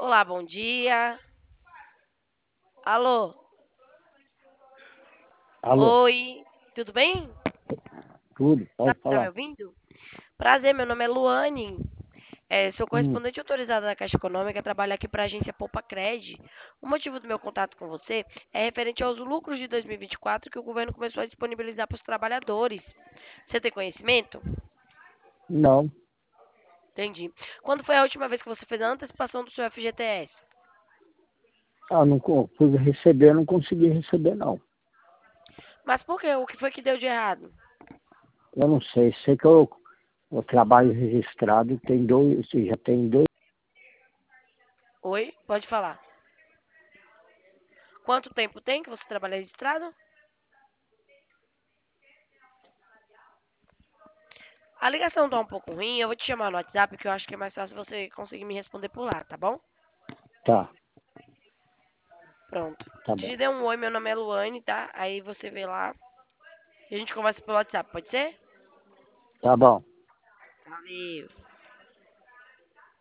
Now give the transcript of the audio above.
Olá, bom dia. Alô? Alô, Oi, tudo bem? tudo, Tá, pode tá me falar. ouvindo? Prazer, meu nome é Luane. Sou Hum, correspondente autorizada da Caixa Econômica, trabalho aqui para a agência Poupa Cred. O motivo do meu contato com você é referente aos lucros de 2024 que o governo começou a disponibilizar para os trabalhadores. Você tem conhecimento? não, Entendi. Quando foi a última vez que você fez a antecipação do seu FGTS? não fui receber, não consegui receber, não. Mas por quê? O que foi que deu de errado? Eu não sei, sei que eu trabalho registrado, tem dois, já tem dois. Oi? Pode falar. Quanto tempo tem que você trabalha registrado? A ligação tá um pouco ruim, eu vou te chamar no WhatsApp, que eu acho que é mais fácil você conseguir me responder por lá, tá bom? Tá, Pronto. tá bom. Te dei um oi, meu nome é Luane, tá? Aí você vê lá e a gente conversa pelo WhatsApp, pode ser? Tá bom. Valeu.